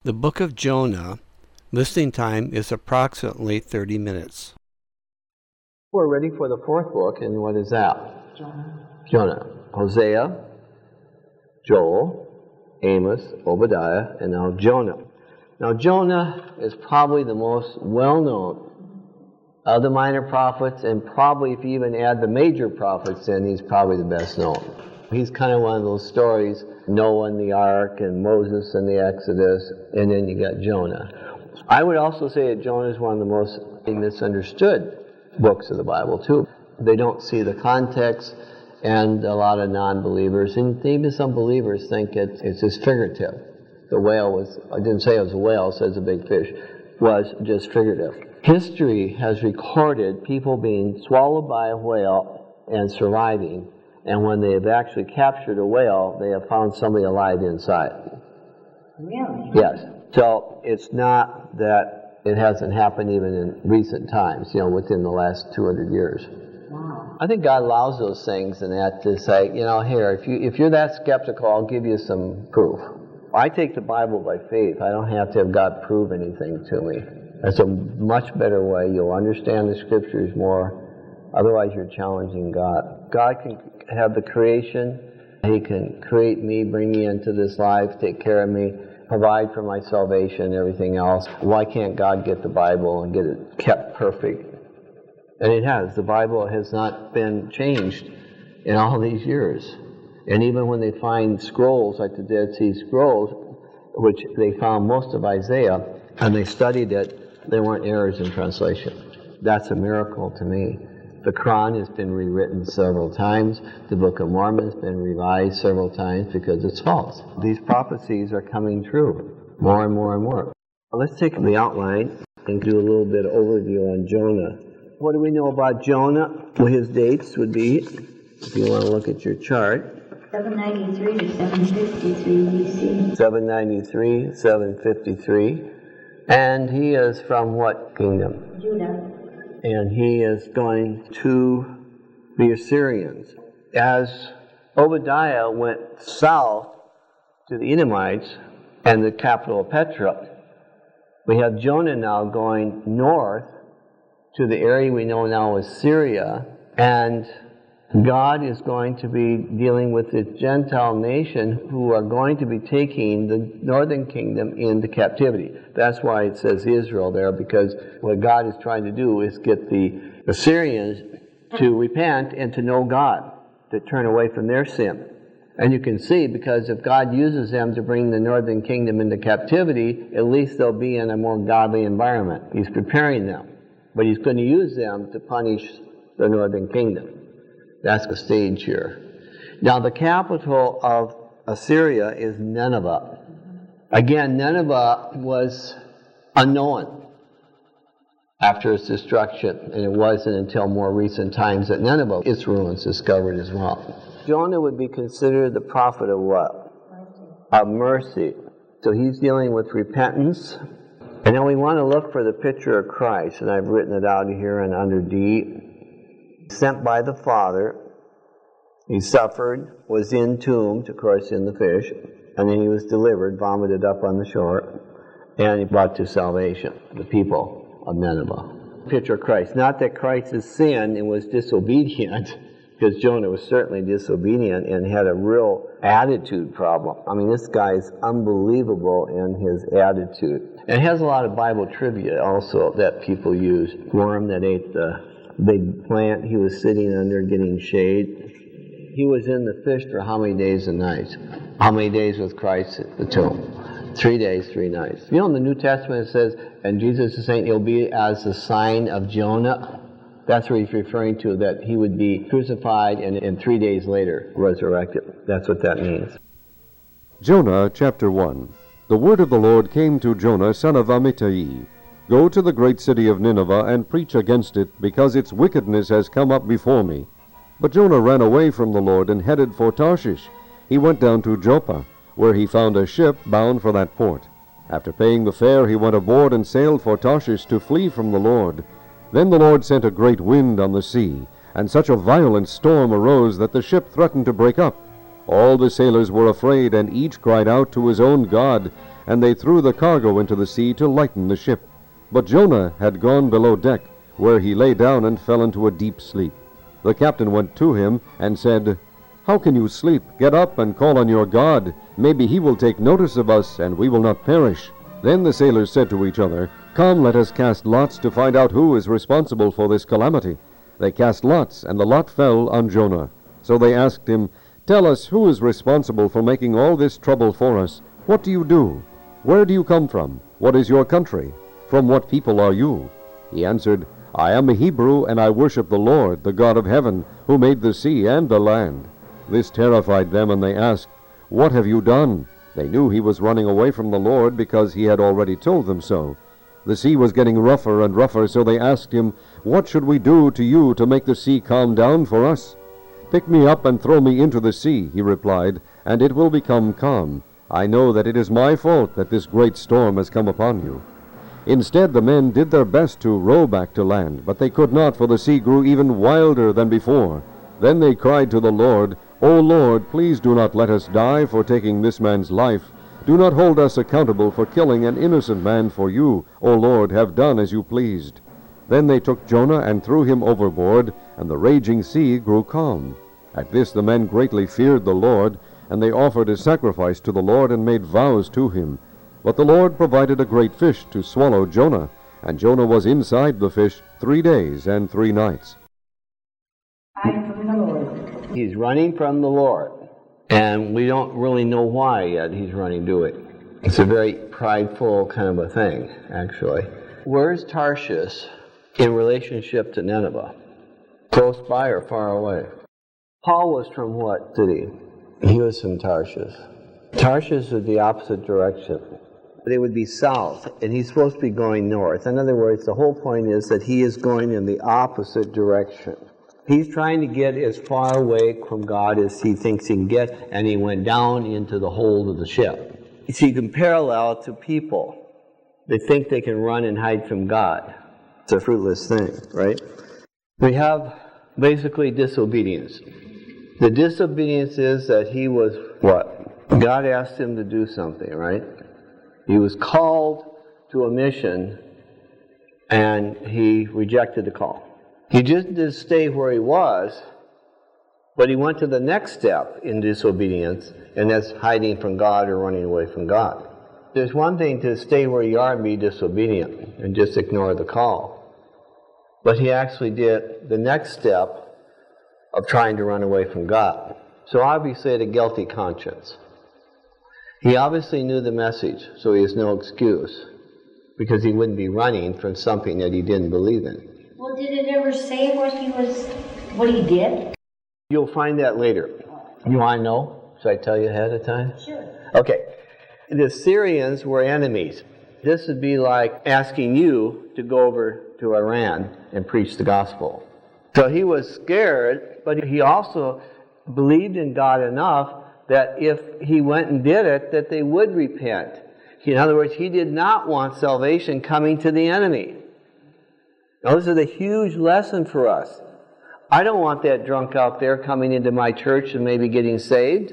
The Book of Jonah, listening time is approximately 30 minutes. We're ready for the fourth book, and what is that? Jonah. Hosea, Joel, Amos, Obadiah, and now Jonah. Now Jonah is probably the most well-known of the minor prophets, and probably if you even add the major prophets in, he's probably the best known. He's kind of one of those stories, Noah and the Ark, and Moses and the Exodus, and then you got Jonah. I would also say that Jonah is one of the most misunderstood books of the Bible, too. They don't see the context, and a lot of non-believers, and even some believers, think it's just figurative. The whale was, I didn't say it was a whale, it says a big fish, was just figurative. History has recorded people being swallowed by a whale and surviving, and when they have actually captured a whale, they have found somebody alive inside. Really? Yes. So it's not that it hasn't happened even in recent times, within the last 200 years. Wow. I think God allows those things and that to say, here, if you're that skeptical, I'll give you some proof. I take the Bible by faith. I don't have to have God prove anything to me. That's a much better way. You'll understand the Scriptures more. Otherwise, you're challenging God. God can have the creation. He can create me, bring me into this life, take care of me, provide for my salvation and everything else. Why can't God get the Bible and get it kept perfect? And it has. The Bible has not been changed in all these years. And even when they find scrolls, like the Dead Sea Scrolls, which they found most of Isaiah, and they studied it, there weren't errors in translation. That's a miracle to me. The Quran has been rewritten several times. The Book of Mormon has been revised several times because it's false. These prophecies are coming true more and more and more. Let's take the outline and do a little bit of overview on Jonah. What do we know about Jonah? Well, his dates would be, if you want to look at your chart, 793 to 753 BC. 793, 753. And he is from what kingdom? Judah. And he is going to the Assyrians. As Obadiah went south to the Edomites and the capital of Petra, we have Jonah now going north to the area we know now as Syria, and God is going to be dealing with this Gentile nation who are going to be taking the northern kingdom into captivity. That's why it says Israel there, because what God is trying to do is get the Assyrians to repent and to know God, to turn away from their sin. And you can see, because if God uses them to bring the northern kingdom into captivity, at least they'll be in a more godly environment. He's preparing them. But He's going to use them to punish the northern kingdom. That's the stage here. Now, the capital of Assyria is Nineveh. Again, Nineveh was unknown after its destruction, and it wasn't until more recent times that Nineveh, its ruins, discovered as well. Jonah would be considered the prophet of what? Of mercy. So he's dealing with repentance. And then we want to look for the picture of Christ, and I've written it out here and under D. Sent by the Father, he suffered, was entombed, of course, in the fish, and then he was delivered, vomited up on the shore, and he brought to salvation the people of Nineveh. Picture of Christ. Not that Christ has sinned and was disobedient, because Jonah was certainly disobedient and had a real attitude problem. I mean, this guy is unbelievable in his attitude. And it has a lot of Bible trivia also that people use. Worm that ate the big plant he was sitting under getting shade. He was in the fish for how many days and nights? How many days was Christ at the tomb? 3 days, 3 nights. In the New Testament it says, and Jesus is saying it'll be as the sign of Jonah. That's what he's referring to, that he would be crucified and 3 days later resurrected. That's what that means. Jonah chapter 1. The word of the Lord came to Jonah, son of Amittai. Go to the great city of Nineveh and preach against it, because its wickedness has come up before me. But Jonah ran away from the Lord and headed for Tarshish. He went down to Joppa, where he found a ship bound for that port. After paying the fare, he went aboard and sailed for Tarshish to flee from the Lord. Then the Lord sent a great wind on the sea, and such a violent storm arose that the ship threatened to break up. All the sailors were afraid, and each cried out to his own God, and they threw the cargo into the sea to lighten the ship. But Jonah had gone below deck, where he lay down and fell into a deep sleep. The captain went to him and said, "How can you sleep? Get up and call on your God. Maybe he will take notice of us, and we will not perish." Then the sailors said to each other, "Come, let us cast lots to find out who is responsible for this calamity." They cast lots, and the lot fell on Jonah. So they asked him, "Tell us, who is responsible for making all this trouble for us? What do you do? Where do you come from? What is your country? From what people are you?" He answered, "I am a Hebrew, and I worship the Lord, the God of heaven, who made the sea and the land." This terrified them, and they asked, "What have you done?" They knew he was running away from the Lord, because he had already told them so. The sea was getting rougher and rougher, so they asked him, "What should we do to you to make the sea calm down for us?" "Pick me up and throw me into the sea," he replied, "and it will become calm. I know that it is my fault that this great storm has come upon you." Instead, the men did their best to row back to land, but they could not, for the sea grew even wilder than before. Then they cried to the Lord, "O Lord, please do not let us die for taking this man's life. Do not hold us accountable for killing an innocent man, for you, O Lord, have done as you pleased." Then they took Jonah and threw him overboard, and the raging sea grew calm. At this the men greatly feared the Lord, and they offered a sacrifice to the Lord and made vows to him. But the Lord provided a great fish to swallow Jonah, and Jonah was inside the fish 3 days and 3 nights. Hide from the Lord. He's running from the Lord. And we don't really know why yet he's running to it. It's a very prideful kind of a thing, actually. Where's Tarshish in relationship to Nineveh? Close by or far away? Paul was from what city? He was from Tarshish. Tarshish is the opposite direction. They would be south, and he's supposed to be going north. In other words, the whole point is that he is going in the opposite direction. He's trying to get as far away from God as he thinks he can get, and he went down into the hold of the ship. You see, you can parallel to people. They think they can run and hide from God. It's a fruitless thing, right? We have basically disobedience. The disobedience is that he was what? God asked him to do something, right? He was called to a mission, and he rejected the call. He just didn't stay where he was, but he went to the next step in disobedience, and that's hiding from God or running away from God. There's one thing to stay where you are and be disobedient and just ignore the call. But he actually did the next step of trying to run away from God. So obviously he had a guilty conscience. He obviously knew the message, so he has no excuse, because he wouldn't be running from something that he didn't believe in. Well, did it ever say what he did? You'll find that later. You want to know? Should I tell you ahead of time? Sure. Okay. The Syrians were enemies. This would be like asking you to go over to Iran and preach the gospel. So he was scared, but he also believed in God enough that if he went and did it, that they would repent. In other words, he did not want salvation coming to the enemy. Now, this is a huge lesson for us. I don't want that drunk out there coming into my church and maybe getting saved.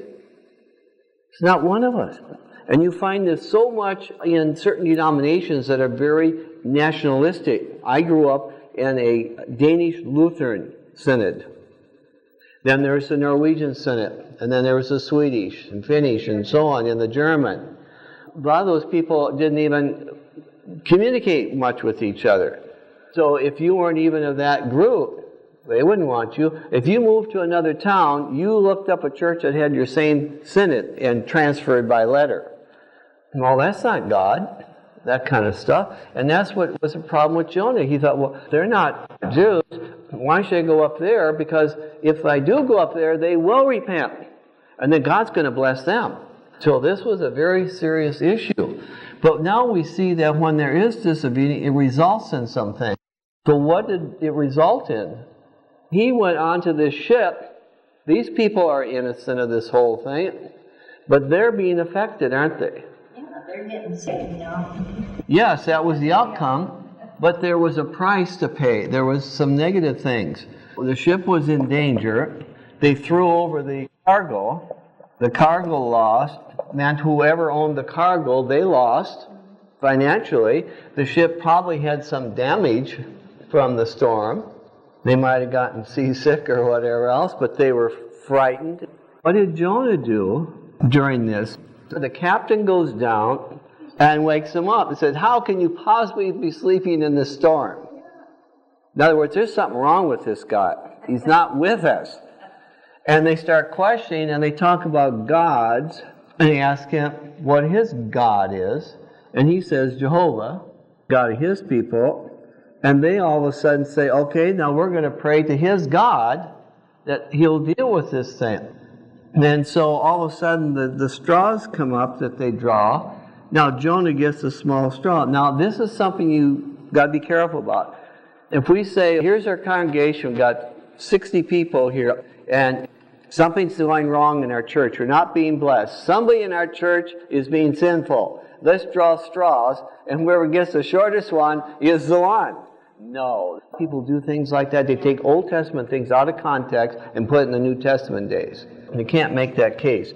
It's not one of us. And you find this so much in certain denominations that are very nationalistic. I grew up in a Danish Lutheran synod. Then there's the Norwegian synod. And then there was the Swedish and Finnish and so on, and the German. A lot of those people didn't even communicate much with each other. So if you weren't even of that group, they wouldn't want you. If you moved to another town, you looked up a church that had your same synod and transferred by letter. Well, that's not God, that kind of stuff. And that's what was the problem with Jonah. He thought, well, they're not Jews. Why should I go up there? Because if I do go up there, they will repent. And then God's going to bless them. So this was a very serious issue. But now we see that when there is disobedience, it results in something. So what did it result in? He went onto this ship. These people are innocent of this whole thing, but they're being affected, aren't they? Yeah, they're getting sick now. Yes, that was the outcome, but there was a price to pay. There was some negative things. The ship was in danger. They threw over the cargo. The cargo lost. meant whoever owned the cargo, they lost financially. The ship probably had some damage from the storm. They might have gotten seasick or whatever else, but they were frightened. What did Jonah do during this? The captain goes down and wakes him up and says, how can you possibly be sleeping in this storm? In other words, there's something wrong with this guy. He's not with us. And they start questioning, and they talk about gods, and they ask him what his God is. And he says, Jehovah, God of his people. And they all of a sudden say, okay, now we're going to pray to his God that he'll deal with this thing. And so all of a sudden the straws come up that they draw. Now Jonah gets a small straw. Now this is something you got to be careful about. If we say, here's our congregation, we've got 60 people here, and something's going wrong in our church, we're not being blessed. Somebody in our church is being sinful. Let's draw straws, and whoever gets the shortest one is the one. No. People do things like that. They take Old Testament things out of context and put it in the New Testament days. You can't make that case.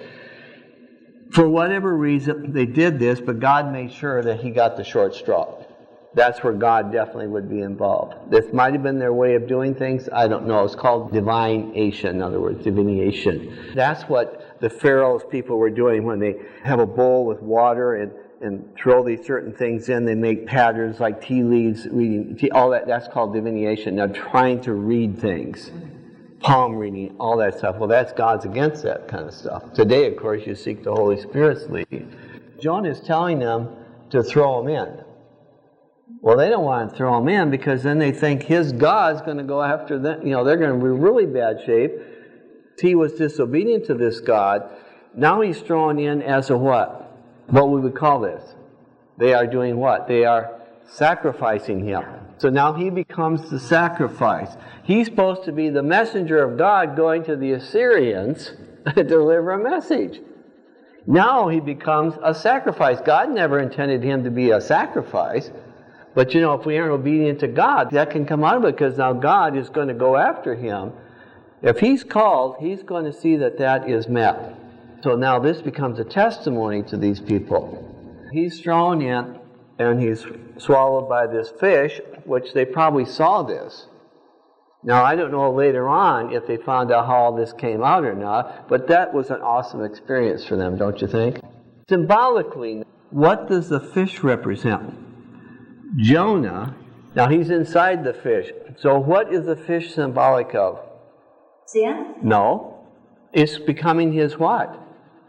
For whatever reason, they did this, but God made sure that he got the short straw. That's where God definitely would be involved. This might have been their way of doing things. I don't know. It's called divination, in other words, divination. That's what the Pharaoh's people were doing when they have a bowl with water and throw these certain things in. They make patterns like tea leaves, reading tea, all that. That's called divination. Now, trying to read things, palm reading, all that stuff. Well, that's God's against that kind of stuff. Today, of course, you seek the Holy Spirit's leading. Jonah is telling them to throw him in. Well, they don't want to throw him in because then they think his God's going to go after them. You know, they're going to be in really bad shape. He was disobedient to this God. Now he's thrown in as a what? What we would call this. They are doing what? They are sacrificing him. So now he becomes the sacrifice. He's supposed to be the messenger of God going to the Assyrians to deliver a message. Now he becomes a sacrifice. God never intended him to be a sacrifice. But you know, if we aren't obedient to God, that can come out of it because now God is going to go after him. If he's called, he's going to see that that is met. So now this becomes a testimony to these people. He's thrown in and he's swallowed by this fish, which they probably saw this. Now, I don't know later on if they found out how all this came out or not, but that was an awesome experience for them, don't you think? Symbolically, what does the fish represent? Jonah, now he's inside the fish. So what is the fish symbolic of? Sin? No. It's becoming his what?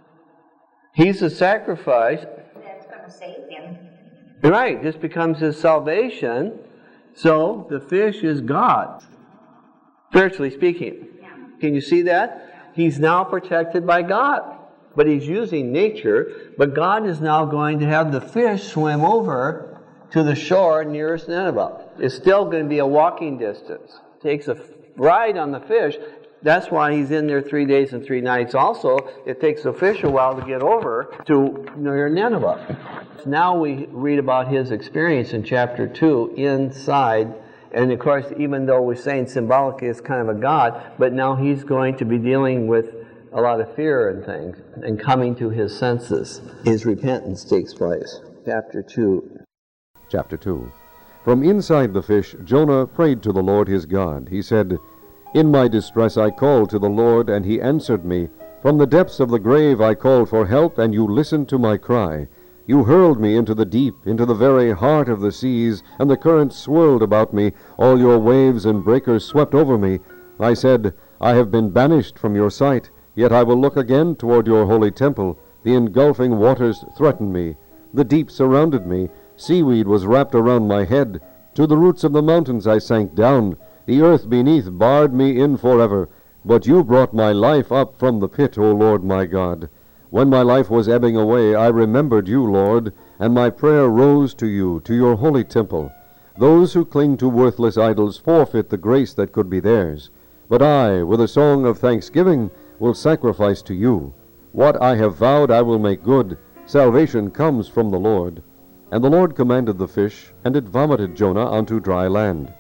He's a sacrifice. That's going to save him. Right, this becomes his salvation. So the fish is God, spiritually speaking. Yeah. Can you see that? He's now protected by God. But he's using nature. But God is now going to have the fish swim over to the shore nearest Nineveh. It's still going to be a walking distance. Takes a ride on the fish. That's why he's in there 3 days and 3 nights. Also, it takes the fish a while to get over to near Nineveh. Now we read about his experience in chapter 2 inside. And of course, even though we're saying symbolically it's kind of a god, but now he's going to be dealing with a lot of fear and things and coming to his senses. His repentance takes place. Chapter 2. Chapter 2. From inside the fish, Jonah prayed to the Lord his God. He said, "In my distress I called to the Lord, and he answered me. From the depths of the grave I called for help, and you listened to my cry. You hurled me into the deep, into the very heart of the seas, and the currents swirled about me. All your waves and breakers swept over me. I said, I have been banished from your sight, yet I will look again toward your holy temple. The engulfing waters threatened me. The deep surrounded me. Seaweed was wrapped around my head. To the roots of the mountains I sank down. The earth beneath barred me in forever. But you brought my life up from the pit, O Lord my God. When my life was ebbing away, I remembered you, Lord, and my prayer rose to you, to your holy temple. Those who cling to worthless idols forfeit the grace that could be theirs. But I, with a song of thanksgiving, will sacrifice to you. What I have vowed I will make good. Salvation comes from the Lord. And the Lord commanded the fish, and it vomited Jonah onto dry land."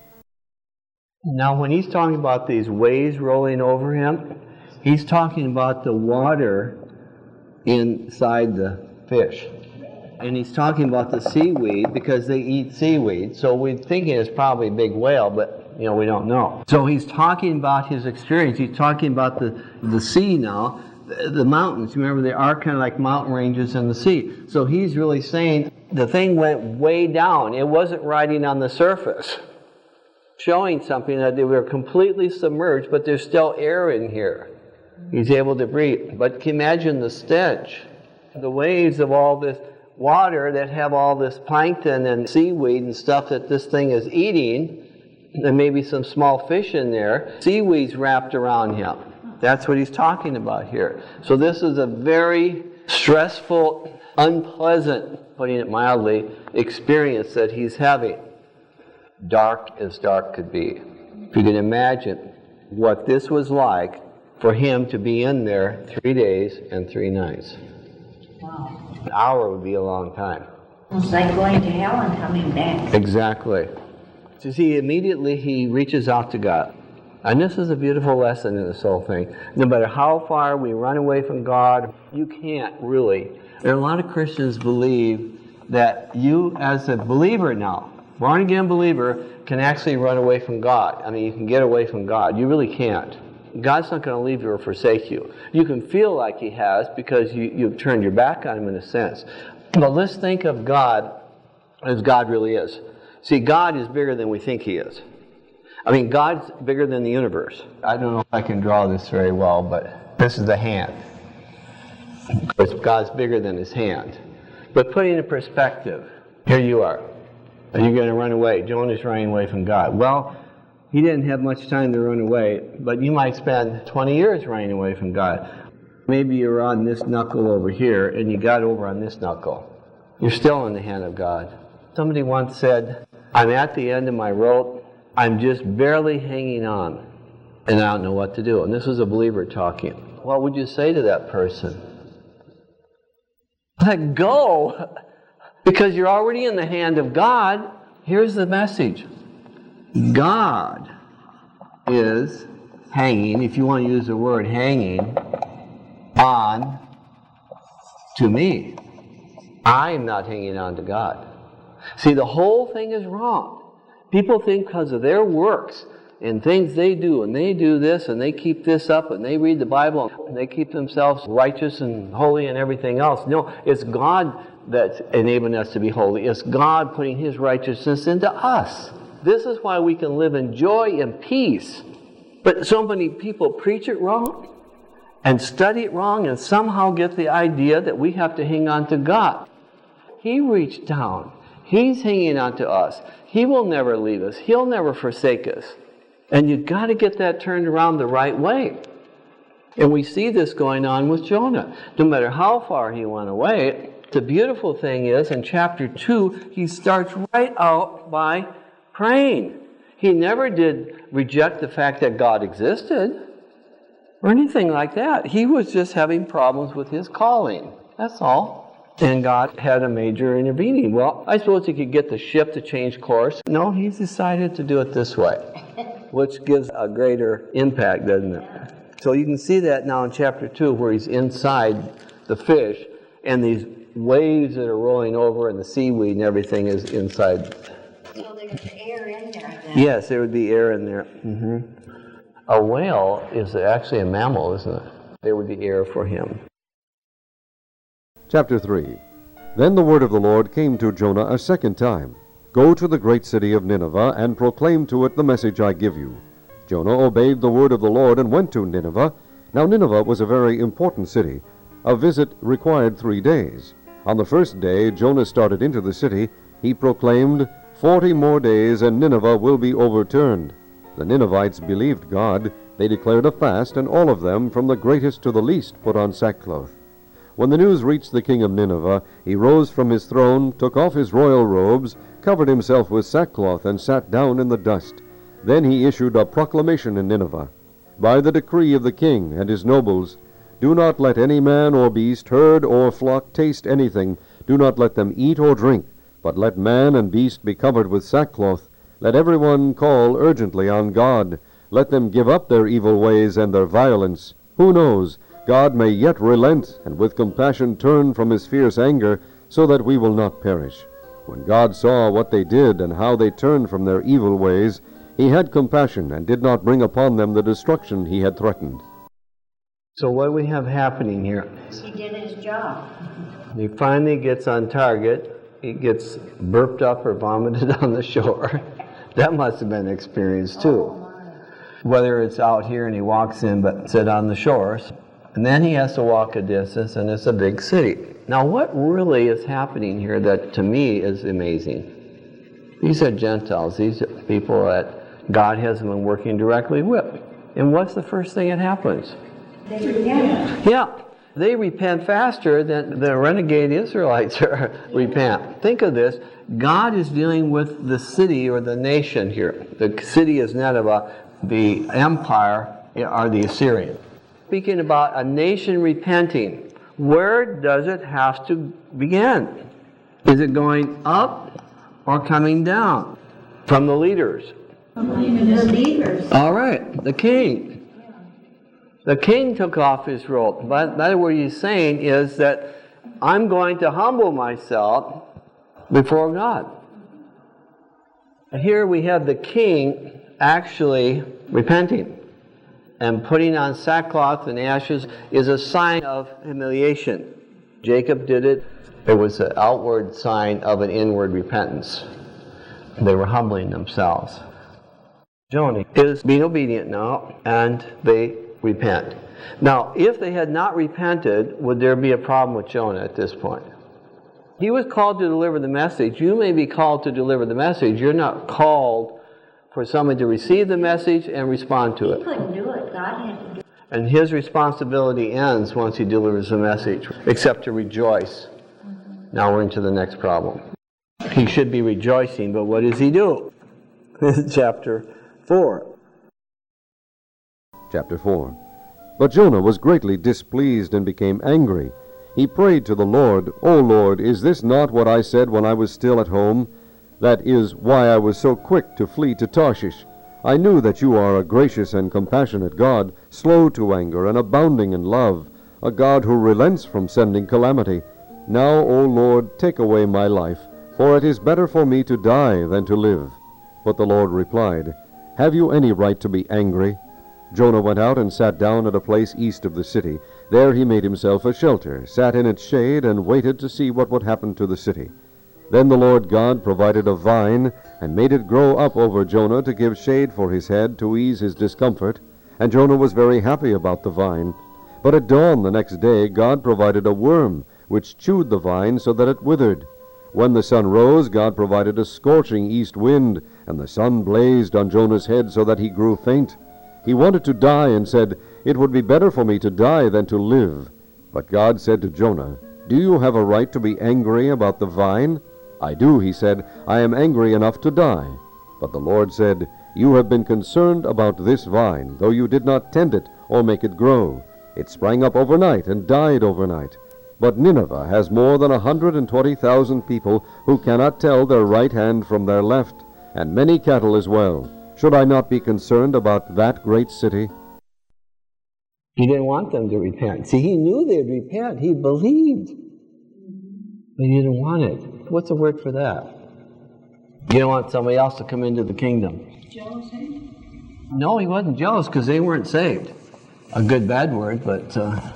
Now, when he's talking about these waves rolling over him, he's talking about the water inside the fish. And he's talking about the seaweed because they eat seaweed. So we're thinking it's probably a big whale, but we don't know. So he's talking about his experience. He's talking about the sea now, the mountains. Remember, they are kind of like mountain ranges in the sea. So he's really saying the thing went way down. It wasn't riding on the surface, showing something that they were completely submerged, but there's still air in here. He's able to breathe. But can you imagine the stench? The waves of all this water that have all this plankton and seaweed and stuff that this thing is eating, and maybe some small fish in there, seaweed's wrapped around him. That's what he's talking about here. So this is a very stressful, unpleasant, putting it mildly, experience that he's having. Dark as dark could be. If you can imagine what this was like for him to be in there 3 days and 3 nights. Wow. An hour would be a long time. It's like going to hell and coming back. Exactly. So see, immediately he reaches out to God. And this is a beautiful lesson in this whole thing. No matter how far we run away from God, you can't really. There are a lot of Christians believe that you, as a believer now, born-again believer, can actually run away from God. I mean, you can get away from God. You really can't. God's not going to leave you or forsake you. You can feel like He has because you've turned your back on Him in a sense. But let's think of God as God really is. See, God is bigger than we think He is. I mean, God's bigger than the universe. I don't know if I can draw this very well, but this is the hand. Of course, God's bigger than His hand. But putting in perspective, here you are. Are you going to run away? Jonah's running away from God. Well, he didn't have much time to run away, but you might spend 20 years running away from God. Maybe you're on this knuckle over here, and you got over on this knuckle. You're still in the hand of God. Somebody once said, I'm at the end of my rope. I'm just barely hanging on, and I don't know what to do. And this was a believer talking. What would you say to that person? Let go, because you're already in the hand of God. Here's the message. God is hanging, if you want to use the word hanging, on to me. I am not hanging on to God. See, the whole thing is wrong. People think because of their works and things they do, and they do this, and they keep this up, and they read the Bible, and they keep themselves righteous and holy and everything else. No, it's God that's enabling us to be holy. It's God putting His righteousness into us. This is why we can live in joy and peace. But so many people preach it wrong and study it wrong and somehow get the idea that we have to hang on to God. He reached down. He's hanging on to us. He will never leave us. He'll never forsake us. And you've got to get that turned around the right way. And we see this going on with Jonah. No matter how far he went away, the beautiful thing is, in chapter 2, he starts right out by praying. He never did reject the fact that God existed or anything like that. He was just having problems with his calling. That's all. And God had a major intervening. Well, I suppose he could get the ship to change course. No, he's decided to do it this way, which gives a greater impact, doesn't it? So you can see that now in chapter 2 where he's inside the fish and these waves that are rolling over and the seaweed and everything is inside. So there's air in there then. Yes, there would be air in there. Mm-hmm. A whale is actually a mammal, isn't it? There would be air for him. Chapter 3. Then the word of the Lord came to Jonah a second time. Go to the great city of Nineveh, and proclaim to it the message I give you. Jonah obeyed the word of the Lord and went to Nineveh. Now Nineveh was a very important city. A visit required 3 days. On the first day Jonah started into the city. He proclaimed, 40 more days and Nineveh will be overturned. The Ninevites believed God. They declared a fast, and all of them, from the greatest to the least, put on sackcloth. When the news reached the king of Nineveh, he rose from his throne, took off his royal robes, covered himself with sackcloth, and sat down in the dust. Then he issued a proclamation in Nineveh. By the decree of the king and his nobles, do not let any man or beast, herd or flock taste anything. Do not let them eat or drink, but let man and beast be covered with sackcloth. Let everyone call urgently on God. Let them give up their evil ways and their violence. Who knows? God may yet relent and with compassion turn from his fierce anger, so that we will not perish. When God saw what they did and how they turned from their evil ways, he had compassion and did not bring upon them the destruction he had threatened. So what do we have happening here? He did his job. He finally gets on target. He gets burped up or vomited on the shore. That must have been an experience too. Whether it's out here and he walks in, but sit on the shores. And then he has to walk a distance, and it's a big city. Now what really is happening here that to me is amazing? These are Gentiles. These are people that God hasn't been working directly with. And what's the first thing that happens? They repent. Yeah, they repent faster than the renegade Israelites repent. Think of this. God is dealing with the city or the nation here. The city is Nineveh. The empire are the Assyrians. Speaking about a nation repenting, where does it have to begin? Is it going up or coming down? From the leaders. The leaders. All right, the king. The king took off his robe. But what he's saying is that I'm going to humble myself before God. And here we have the king actually repenting. And putting on sackcloth and ashes is a sign of humiliation. Jacob did it. It was an outward sign of an inward repentance. They were humbling themselves. Jonah is being obedient now, and they repent. Now, if they had not repented, would there be a problem with Jonah at this point? He was called to deliver the message. You may be called to deliver the message. You're not called for someone to receive the message and respond to He it. couldn't do it. God had to do it. And his responsibility ends once he delivers the message, except to rejoice. Now we're into the next problem. He should be rejoicing, but what does he do? Chapter 4. Chapter 4. But Jonah was greatly displeased and became angry. He prayed to the Lord, O Lord, is this not what I said when I was still at home? That is why I was so quick to flee to Tarshish. I knew that you are a gracious and compassionate God, slow to anger and abounding in love, a God who relents from sending calamity. Now, O Lord, take away my life, for it is better for me to die than to live. But the Lord replied, Have you any right to be angry? Jonah went out and sat down at a place east of the city. There he made himself a shelter, sat in its shade, and waited to see what would happen to the city. Then the Lord God provided a vine, and made it grow up over Jonah to give shade for his head, to ease his discomfort. And Jonah was very happy about the vine. But at dawn the next day God provided a worm, which chewed the vine so that it withered. When the sun rose, God provided a scorching east wind, and the sun blazed on Jonah's head so that he grew faint. He wanted to die and said, It would be better for me to die than to live. But God said to Jonah, Do you have a right to be angry about the vine? I do, he said. I am angry enough to die. But the Lord said, You have been concerned about this vine, though you did not tend it or make it grow. It sprang up overnight and died overnight. But Nineveh has more than 120,000 people who cannot tell their right hand from their left, and many cattle as well. Should I not be concerned about that great city? He didn't want them to repent. See, he knew they'd repent. He believed. But he didn't want it. What's the word for that? You don't want somebody else to come into the kingdom. Jealousy? No, he wasn't jealous because they weren't saved. A good, bad word, but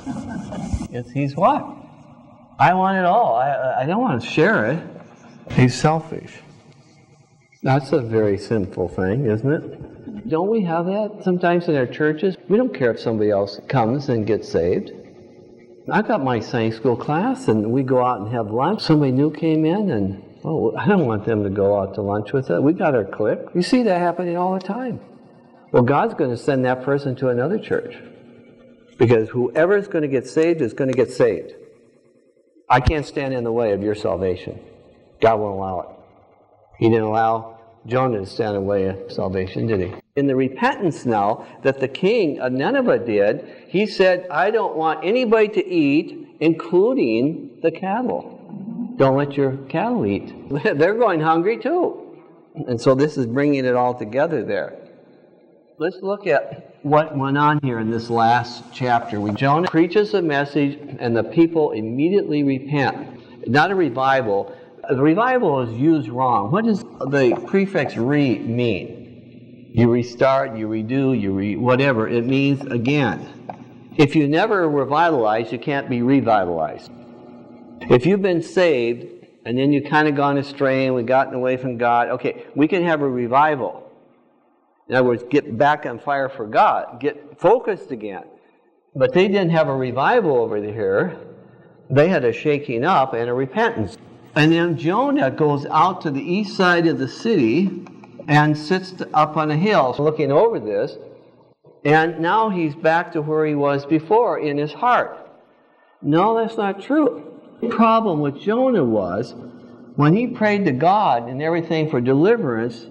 he's what? I want it all. I don't want to share it. He's selfish. That's a very sinful thing, isn't it? Don't we have that sometimes in our churches? We don't care if somebody else comes and gets saved. I've got my Sunday school class, and we go out and have lunch. Somebody new came in, and, I don't want them to go out to lunch with us. We got our clique. You see that happening all the time. Well, God's going to send that person to another church. Because whoever is going to get saved is going to get saved. I can't stand in the way of your salvation. God won't allow it. He didn't allow Jonah to stand in the way of salvation, did he? In the repentance now that the king of Nineveh did, he said, I don't want anybody to eat, including the cattle. Don't let your cattle eat. They're going hungry too. And so this is bringing it all together there. Let's look at what went on here in this last chapter. When Jonah preaches a message and the people immediately repent. Not a revival. The revival is used wrong. What does the prefix re mean? You restart, you redo, whatever. It means again. If you never revitalize, you can't be revitalized. If you've been saved and then you kind of gone astray and we've gotten away from God, okay, we can have a revival. In other words, get back on fire for God, get focused again. But they didn't have a revival over here. They had a shaking up and a repentance. And then Jonah goes out to the east side of the city and sits up on a hill looking over this. And now he's back to where he was before in his heart. No, that's not true. The problem with Jonah was when he prayed to God and everything for deliverance,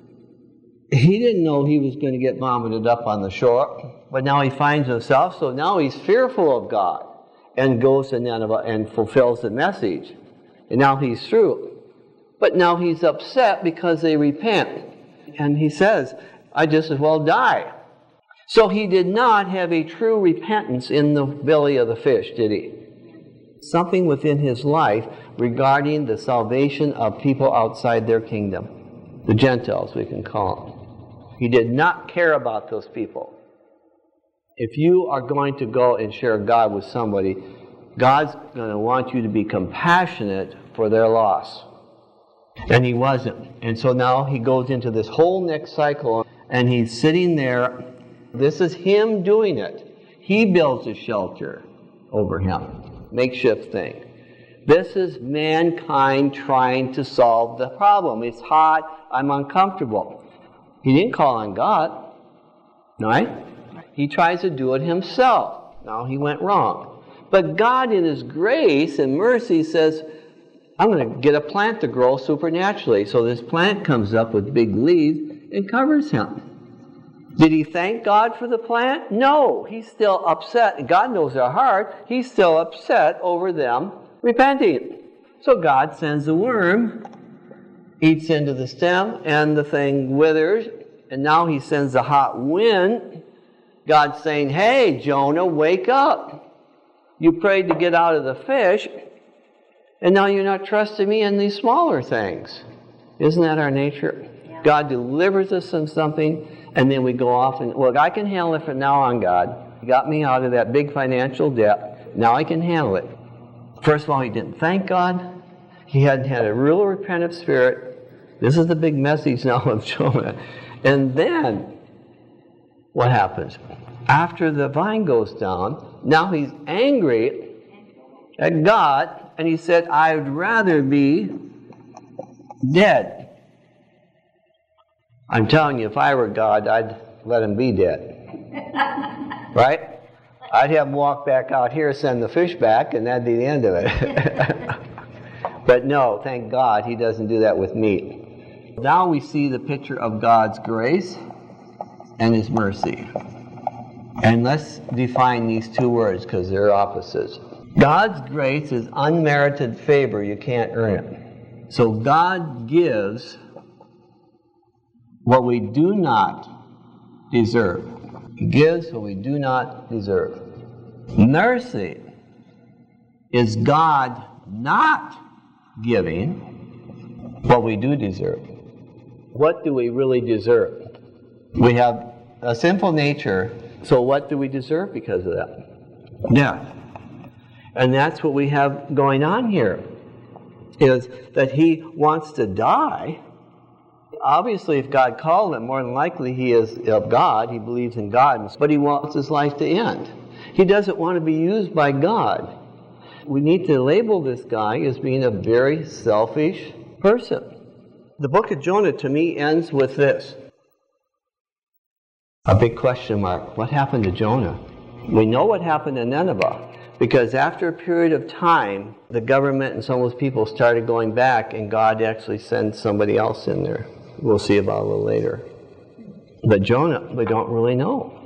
he didn't know he was going to get vomited up on the shore. But now he finds himself, so now he's fearful of God and goes to Nineveh and fulfills the message. And now he's through. But now he's upset because they repent. And he says, I just as well die. So he did not have a true repentance in the belly of the fish, did he? Something within his life regarding the salvation of people outside their kingdom. The Gentiles, we can call them. He did not care about those people. If you are going to go and share God with somebody, God's going to want you to be compassionate for their loss. And he wasn't. And so now he goes into this whole next cycle, and he's sitting there. This is him doing it. He builds a shelter over him. Makeshift thing. This is mankind trying to solve the problem. It's hot. I'm uncomfortable. He didn't call on God. Right? He tries to do it himself. Now he went wrong. But God in his grace and mercy says, I'm going to get a plant to grow supernaturally. So this plant comes up with big leaves and covers him. Did he thank God for the plant? No. He's still upset. God knows our heart. He's still upset over them repenting. So God sends a worm, eats into the stem, and the thing withers. And now he sends a hot wind. God's saying, hey, Jonah, wake up. You prayed to get out of the fish, and now you're not trusting me in these smaller things. Isn't that our nature? Yeah. God delivers us from something, and then we go off and, look, I can handle it from now on, God. You got me out of that big financial debt. Now I can handle it. First of all, he didn't thank God. He hadn't had a real repentant spirit. This is the big message now of Jonah. And then, what happens? After the vine goes down, now he's angry at God, and he said, I'd rather be dead. I'm telling you, if I were God, I'd let him be dead. Right? I'd have him walk back out here, send the fish back, and that'd be the end of it. But no, thank God, he doesn't do that with me. Now we see the picture of God's grace and his mercy. And let's define these two words because they're opposites. God's grace is unmerited favor. You can't earn it. So God gives what we do not deserve. He gives what we do not deserve. Mercy is God not giving what we do deserve. What do we really deserve? We have a sinful nature. So what do we deserve because of that? Death. And that's what we have going on here, is that he wants to die. Obviously, if God called him, more than likely he is of God. He believes in God, but he wants his life to end. He doesn't want to be used by God. We need to label this guy as being a very selfish person. The book of Jonah, to me, ends with this. A big question mark. What happened to Jonah? We know what happened to Nineveh, because after a period of time, the government and some of those people started going back, and God actually sent somebody else in there. We'll see about it a little later. But Jonah, we don't really know.